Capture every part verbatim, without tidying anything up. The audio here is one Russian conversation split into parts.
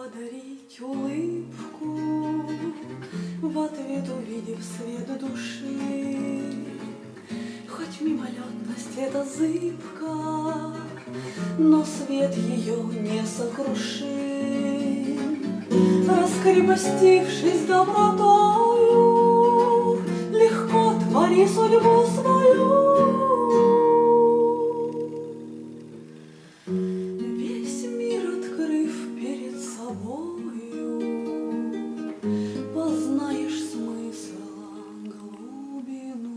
подарить улыбку, в ответ увидев свет души. Хоть мимолетность эта зыбка, но свет ее не сокрушим. Раскрепостившись добротою, легко твори судьбу свою. Весь мир открыв перед собою, познаешь смысла глубину.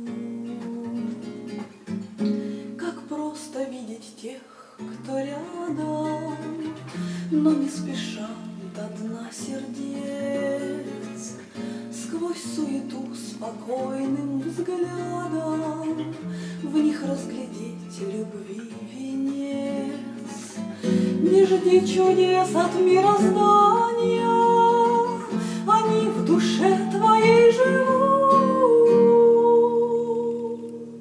Как просто видеть тех, кто рядом, но не спеша до дна сердец. Сквозь суету спокойным взглядом в них разглядеть любви венец. Не жди чудес от мироздания, они в душе твоей живут.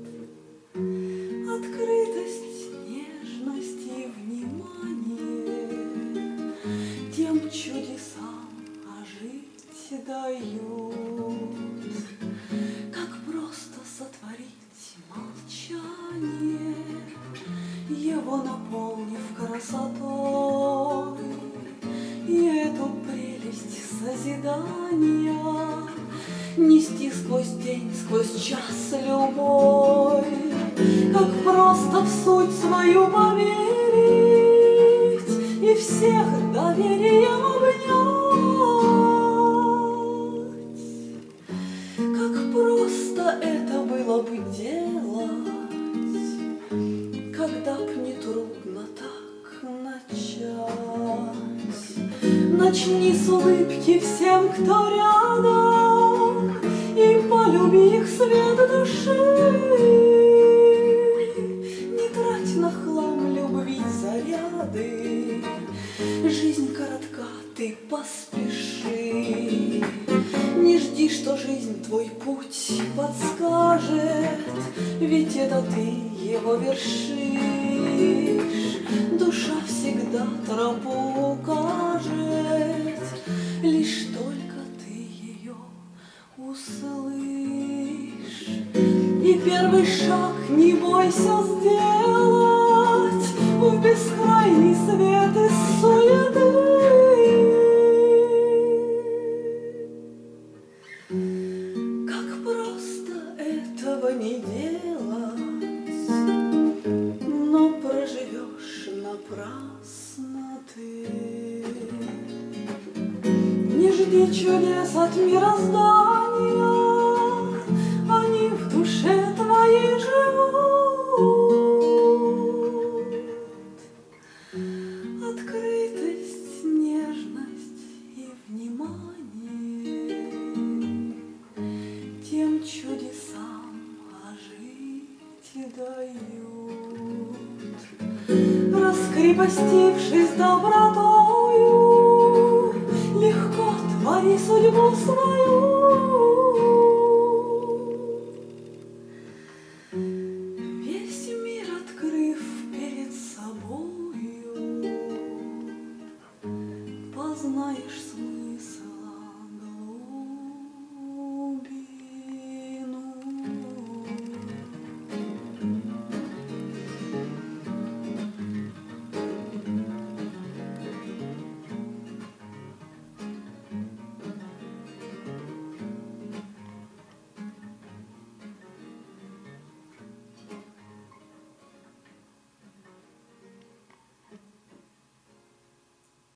Открытость, нежность и внимание тем чудесам ожить дают. Как просто сотворить молчание, его наполнив красотой, и эту прелесть созидания нести сквозь день, сквозь час любой. Как просто в суть свою поверить и всех доверием обнять. Как просто это было бы делать, когда б не трудно так начать. Начни с улыбки всем, кто рядом, и полюби их свет души. Не трать на хлам любви заряды, жизнь коротка, ты поспеши. Не жди, что жизнь твой путь подскажет, ведь это ты его вершишь. Душа всегда тропу укажет, лишь только ты ее услышь. И первый шаг не бойся сделать в бескрайний свет из суеты. Как просто этого не делать, но проживешь напрасно ты. Не жди чудес от мироздания, они в душе твоей живут. Открытость, нежность и внимание тем чудесам ожить дают. Раскрепостившись добротою, легко твори судьбу свою. Весь мир открыв перед собою, познаешь смысл